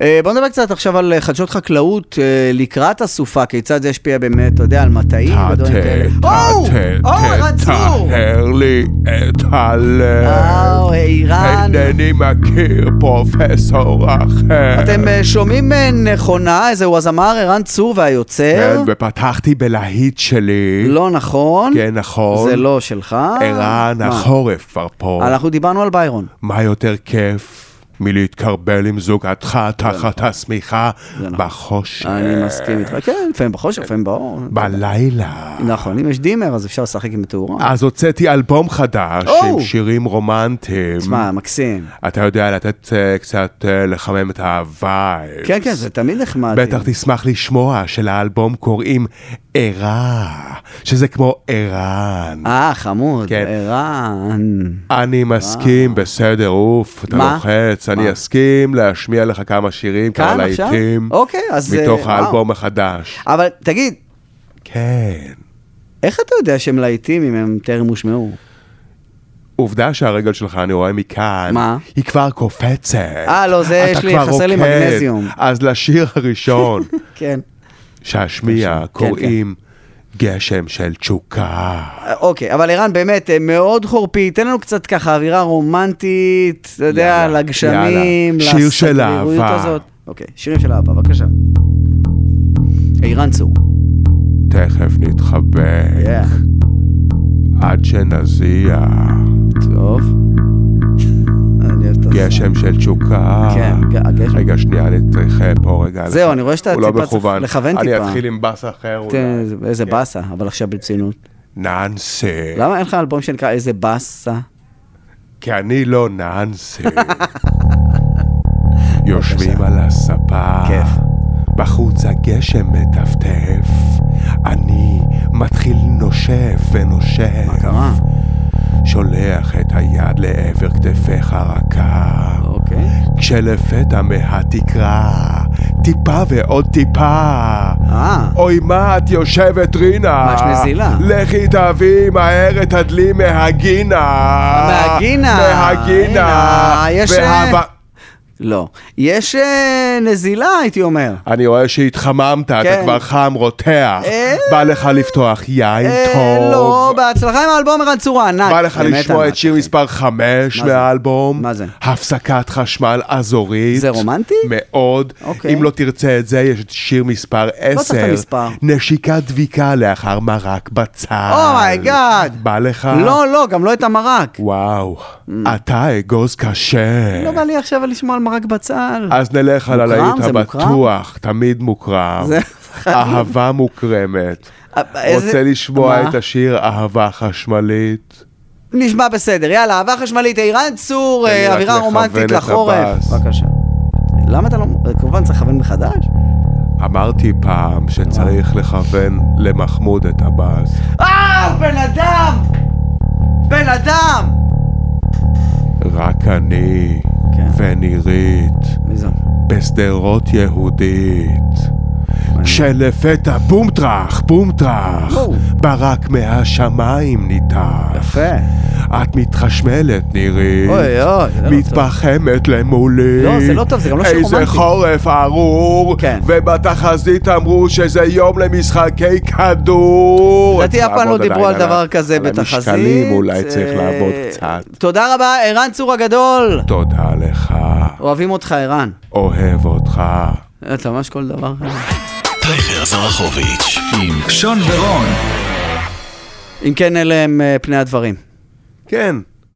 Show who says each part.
Speaker 1: בוא נדבר קצת עכשיו על חדשות חקלאות לקראת הסופה, כיצד זה השפיע באמת, אתה יודע, על מטעים ודברים כאלה. ערן צור!
Speaker 2: תהר לי את הלב.
Speaker 1: ערן.
Speaker 2: אינני מכיר פרופסור אחר.
Speaker 1: אתם שומעים נכונה, איזהו הזמר ערן צור והיוצר?
Speaker 2: כן, ופתחתי בלהיט שלי.
Speaker 1: לא נכון.
Speaker 2: כן, נכון.
Speaker 1: זה לא שלך.
Speaker 2: ערן, החורף כבר פה.
Speaker 1: אנחנו דיברנו על ביירון.
Speaker 2: מה יותר כיף מלהתקרבל עם זוגתך תחת השמיכה בחושך?
Speaker 1: אני מסכים איתך. כן, לפעמים בחושך, לפעמים באור.
Speaker 2: בלילה.
Speaker 1: נכון, אם יש דימר, אז אפשר לשחק עם תאורה.
Speaker 2: אז הוצאתי אלבום חדש עם שירים רומנטיים.
Speaker 1: תשמע, מקסים.
Speaker 2: אתה יודע לתת קצת לחמם את הווייבס.
Speaker 1: כן, כן, זה תמיד נחמד.
Speaker 2: בטח תשמח לשמוע שלאלבום קוראים ערה, שזה כמו ערן.
Speaker 1: חמוד, ערן.
Speaker 2: אני מסכים, בסדר, אוף, אתה לוחץ, אני אסכים להשמיע לך כמה שירים, כמה להיטים, מתוך האלבום החדש.
Speaker 1: אבל תגיד,
Speaker 2: כן.
Speaker 1: איך אתה יודע שהם להיטים אם הם טרם הושמעו?
Speaker 2: עובדה שהרגל שלך, אני רואה מכאן, היא כבר קופצת.
Speaker 1: לא, זה יש לי, חסר לי מגנזיום.
Speaker 2: אז לשיר הראשון,
Speaker 1: כן.
Speaker 2: שהשמיע קוראים גשם של תשוקה.
Speaker 1: אוקיי, אבל ערן באמת מאוד חורפי, תן לנו קצת ככה אווירה רומנטית, אתה יודע, לגשמים,
Speaker 2: שיר של אהבה.
Speaker 1: אוקיי, שירים של אהבה, בבקשה. ערן צור.
Speaker 2: תכף נתחבק, עד שנזיע.
Speaker 1: טוב.
Speaker 2: גשם של תשוקה.
Speaker 1: כן, הגשם.
Speaker 2: רגע, שנייה, אני צריך פה רגע.
Speaker 1: זהו, אני רואה שאתה טיפה צריך לכוון טיפה.
Speaker 2: אני אתחיל עם בסה אחר.
Speaker 1: איזה בסה, אבל עכשיו ברצינות.
Speaker 2: ננסי.
Speaker 1: למה אין לך אלבום שנקרא איזה בסה?
Speaker 2: כי אני לא ננסי. יושבים על הספה.
Speaker 1: כיף.
Speaker 2: בחוץ הגשם מטפטף. אני מתחיל נושף ונושף.
Speaker 1: מה קרה?
Speaker 2: שולח את היד לעבר כתפיך רכה.
Speaker 1: אוקיי.
Speaker 2: כשלפתע מהתקרה, טיפה ועוד טיפה. אוי מה את יושבת רינה?
Speaker 1: ממש נזילה.
Speaker 2: לכי תביא מהר את הדלי מהגינה. מהגינה.
Speaker 1: יש... לא. יש נזילה, הייתי אומר.
Speaker 2: אני רואה שהתחממת, אתה כבר חם, רותח. בא לך לפתוח יין טוב.
Speaker 1: לא, בהצלחה עם האלבום ערן צור הענק.
Speaker 2: בא לך לשמוע את שיר מספר 5 מהאלבום.
Speaker 1: מה זה?
Speaker 2: הפסקת חשמל אזורית.
Speaker 1: זה רומנטי?
Speaker 2: מאוד. אם לא תרצה את זה, יש את שיר מספר 10.
Speaker 1: לא צריך את המספר.
Speaker 2: נשיקת דביקה לאחר מרק בצל.
Speaker 1: אומייגאד.
Speaker 2: בא לך?
Speaker 1: לא, גם לא את המרק.
Speaker 2: וואו, אתה אגוז קשה.
Speaker 1: לא בא לי עכשיו לשמוע על מרק בצל.
Speaker 2: אז נלך על הלהיט הבטוח, תמיד מוקרם. אהבה מוקרמת. רוצה לשמוע את השיר אהבה חשמלית?
Speaker 1: נשמע בסדר, יאללה, אהבה חשמלית, ערן צור, אווירה רומנטית לחורף. בבקשה. למה אתה לא... כמובן צריך לכוון מחדש?
Speaker 2: אמרתי פעם שצריך לכוון למחמוד את הבאס.
Speaker 1: בן אדם!
Speaker 2: רק אני ונירית בסדרות יהודית שלפתע בומטרח ברק מהשמיים ניתח.
Speaker 1: יפה.
Speaker 2: את מתחשמלת נירית,
Speaker 1: אוי,
Speaker 2: מתפחמת למולי.
Speaker 1: לא, זה לא טוב, זה גם לא שיר רומנטי.
Speaker 2: איזה חורף ארור, ובתחזית אמרו שזה יום למשחקי כדור.
Speaker 1: לדעתי אף פעם לא דיברו על דבר כזה בתחזית.
Speaker 2: על המשקלים אולי צריך לעבוד קצת.
Speaker 1: תודה רבה, ערן צור הגדול.
Speaker 2: תודה לך.
Speaker 1: אוהבים אותך, ערן.
Speaker 2: אוהב אותך.
Speaker 1: אתה ממש כל דבר.
Speaker 3: טייכר זרחוביץ' עם שון ורון.
Speaker 1: אם כן, אלה הם פני הדברים.
Speaker 2: כן.